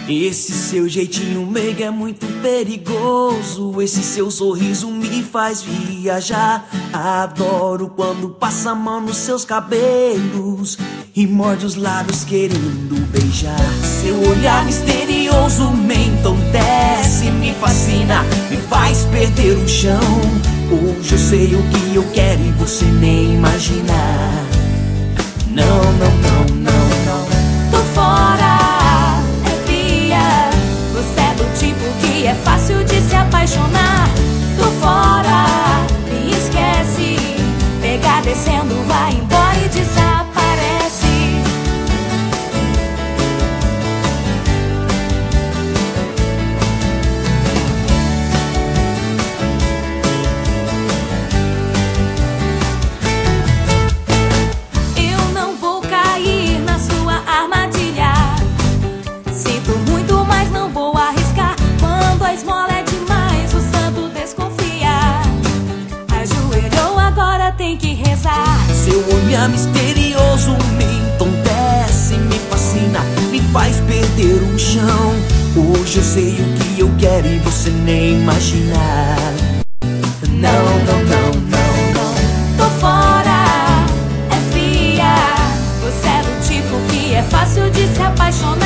Esse seu jeitinho meigo é muito perigoso. Esse seu sorriso me faz viajar. Adoro quando passa a mão nos seus cabelos e morde os lábios querendo beijar. Seu olhar misterioso me entontece, me fascina, me faz perder o chão. Hoje eu sei o que eu quero e você nem imagina. Não, não, não, não, não. Tô fora, é fria. Você é do tipo que é fácil de se apaixonar. Tô fora, me esquece. Pegar descendo, vai embora e desaparece. Tem que rezar. Seu olhar misterioso me entontece, me fascina, me faz perder o chão. Hoje eu sei o que eu quero e você nem imagina. Não, não, não, não, não. Tô fora, é fria. Você é do tipo que é fácil de se apaixonar.